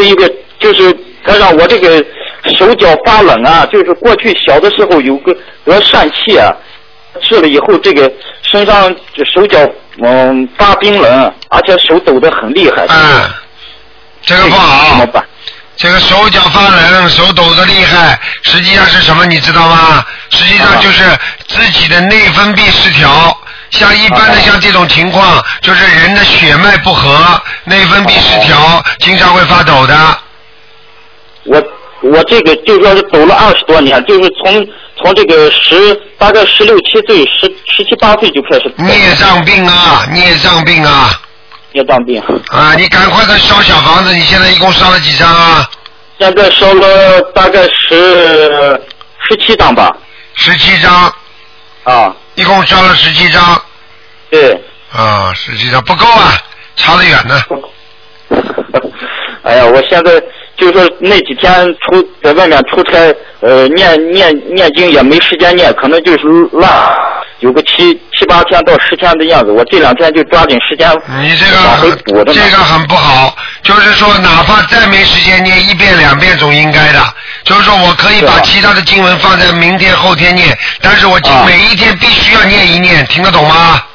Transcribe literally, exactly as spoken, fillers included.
一个，就是他让我这个手脚发冷啊，就是过去小的时候有个得疝气啊，治了以后这个身上手脚嗯发冰冷，而且手抖得很厉害。 嗯，这个不好。 怎么办？ 这个手脚发冷，手抖得厉害，实际上是什么你知道吗？实际上就是自己的内分泌失调。像一般的像这种情况，就是人的血脉不和，内分泌失调，经常会发抖的。 我我这个就说是抖了二十多年，就是从从这个十大概十六七岁、十十七八岁就开始。 孽障病啊，孽障病啊。 孽障病。 啊，你赶快的烧小房子，你现在一共烧了几张啊？ 现在烧了大概十十七张吧。 十七张。 啊。 一共烧了十七张。 对。 啊，十七张不够啊，差得远呢。 哎呀，我现在就是说那几天出在外面出差，呃，念念念经也没时间念，可能就是落有个七七八天到十天的样子。我这两天就抓紧时间你这个往回补的。 这个很不好，就是说哪怕再没时间念一遍两遍总应该的。就是说我可以把其他的经文放在明天后天念，但是我每一天必须要念一念，听得懂吗？